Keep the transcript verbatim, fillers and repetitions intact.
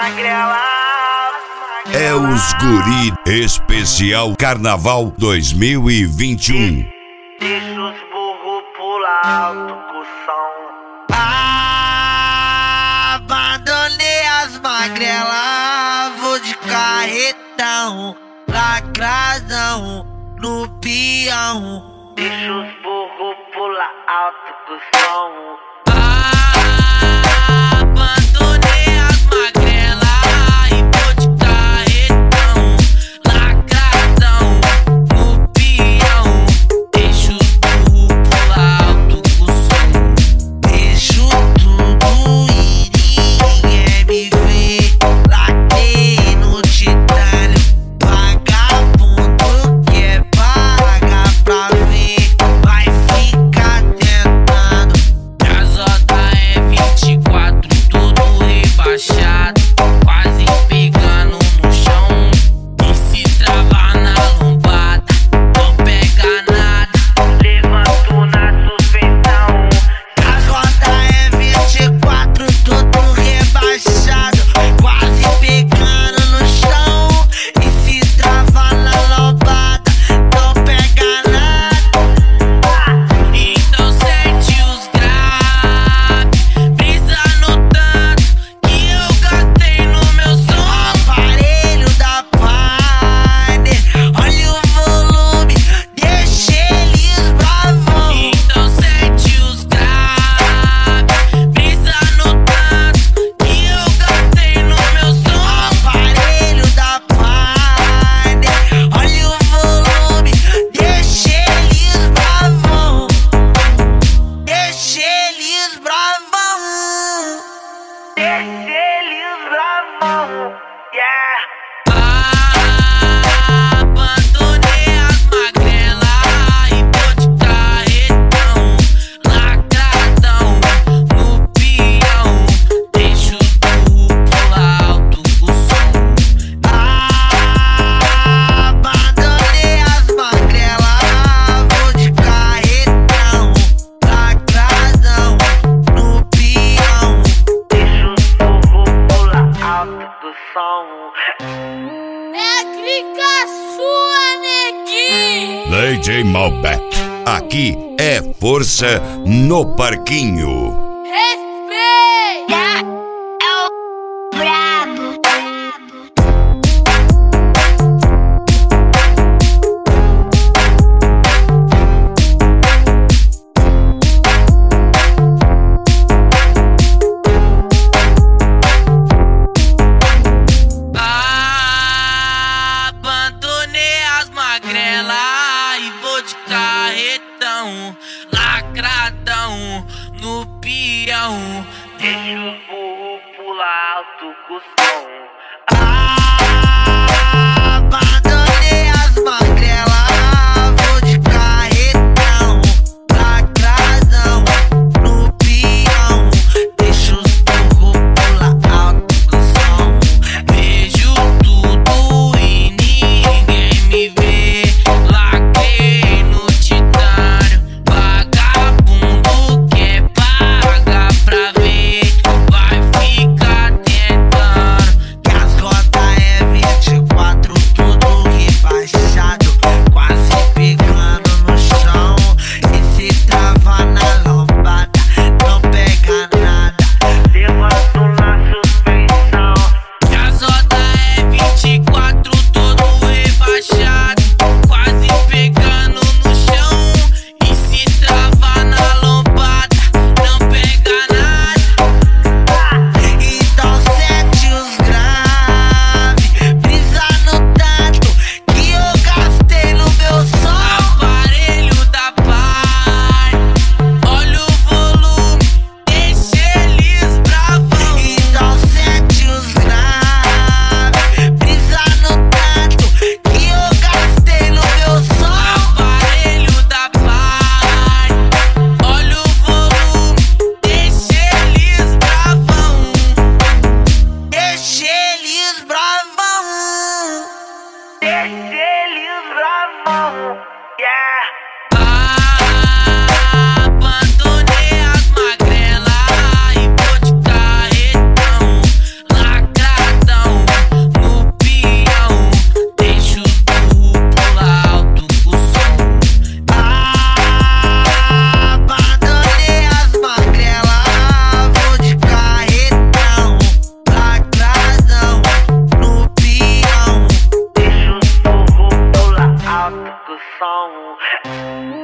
magrela. É os Guri Especial Carnaval dois mil e vinte e um. Deixa os burros pular alto com o som. Abandonei as magrelas, vou de carretão, lacradão no peão. Deixa os burros pular alto com o som. Abandonei as magrelas e vou de carretão, lacradão no peão. Deixa os burros pular alto com o som. Deixo tudo e ninguém me vê. Lacrei no titânio, vagabundo quer pagar pra ver. Vai ficar tentando, casota é vinte e quatro, tudo rebaixado, quase pegando no chão. E se travar na lombada, não pega nada, levanto na suspensão. Casota é vinte e quatro, tudo rebaixado, quase pegando no chão. E se travar na lombada, não pega nada. Então sente os graves, brisa no tanto que eu gastei no meu som. Aparelho da Pioneer, olha o volume, deixa eles bravão. Então sente os graves, brisa no tanto que eu gastei no meu som. Aparelho da Pioneer, olha o volume, deixa eles bravão. Deixa eles bravão. Deixa eles bravão. Yeah. Abandonei as magrelas e vou de carretão, lacradão no peão. Deixa os burros pular alto com o som. Abandonei as magrelas, vou de carretão, lacradão no peão. Deixa os burros pular alto com o som. É clica sua, neguinho. D J Malbec. Aqui é força no parquinho. Respeita. É o brabo. Abandonei as magrelas e vou de carretão, lacradão no peão. Deixa os burros pular alto com o som. Abandonei as magrelas, vou de carretão, lacradão no peão. Deixa os burros pular alto com o som. Vejo tudo e ninguém me vê. Lacrei no titânio, vagabundo quer pagar pra ver. Vai ficar tentando, som.